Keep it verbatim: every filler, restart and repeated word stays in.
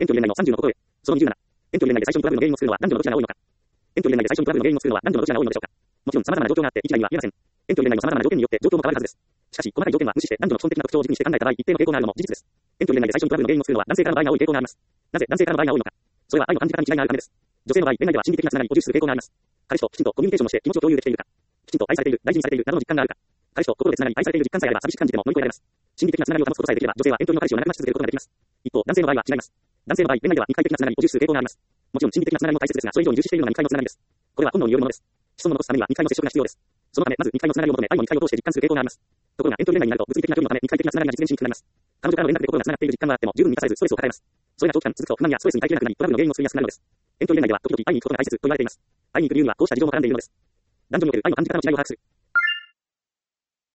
遠距離恋愛のさんじゅうのことへ。そのにじゅうなな。遠距離恋愛で最初にトラブルの原因を作るのは男女のどちらが多いのか。遠距離恋愛で最初にトラブルの原因を作るのは男女のどちらが多いのでしょうか。もちろん様々な状況があって一概には言えません。遠距離恋愛の様々な条件によって状況も変わるはずです。しかし、細かい条件は無視して男女の基本的な特徴を軸にして考えた場合、一定の傾向があるのも事実です。遠距離恋愛で最初にトラブルの原因を作るのは男性からの場合が多い傾向があります。なぜ男性からの場合が多いのか。それは愛の感じ方に違いがあるためです。女性の場合、恋愛では心理的なつながりを重視する傾向があります。彼氏ときちんとコミュニケーションをして気持ちを共有できているか。きちんと愛されている、大事にされているなどの実感があるか。彼氏と心でつながり愛されている実感さえあれば寂しく感じても乗り越えられます。心理的なつながりを保つことさえできれば女性は遠距離の彼氏を長く待ち続けることができます。一方、男性の場合は違います。男性の場合、恋愛では肉体的なつながりを重視する傾向があります。もちろん心理的なつながりも大切ですが、それ以上に重視しているのが肉体のつながりです。これは本能によるものです。子孫を残すためには肉体の接触が必要です。そのため、まず肉体のつながりを求め、愛も肉体を通して実感する傾向があります。ところが、遠距離恋愛になると物理的な距離のため肉体的なつながりが実現しにくくなります。彼女からの連絡で心がつながっている実感があっても十分に満たされずストレスを抱えます。それが長期間続くと不満やストレスに耐えきれなくなり、トラブルの原因を作りやすくなるのです。遠距離恋愛では時々会いに行くことが大切と言われています。会いに行く理由にはこうした事情も絡んでいるのです。男女における愛の感じ方の違いを把握する。